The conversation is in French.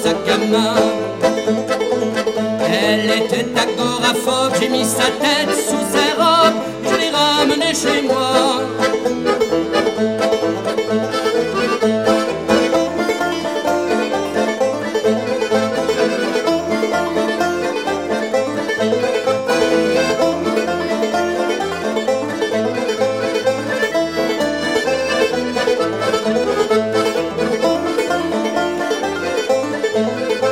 sac à main. Elle était agoraphobe, j'ai mis sa tête sous ses robes, je l'ai ramenée chez moi.